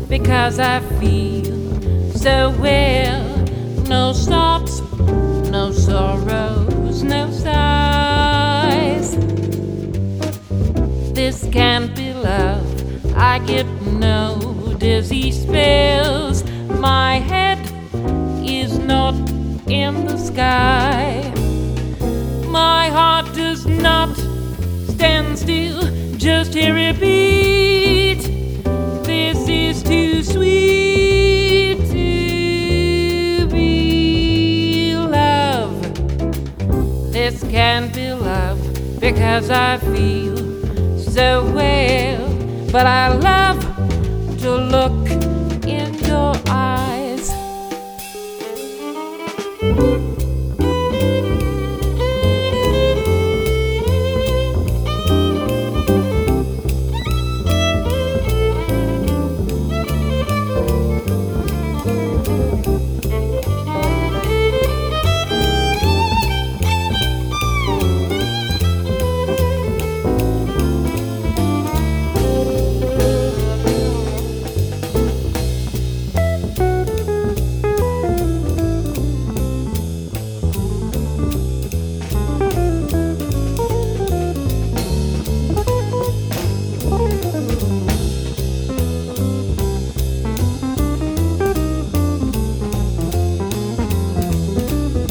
because I feel so well. No thoughts, no sorrows, no sighs. This can't be love. I get no dizzy spells. My head is not in the sky. My heart does not stand still just to repeat. This is too sweet to be love. This can't be love because I feel so well. But I love to look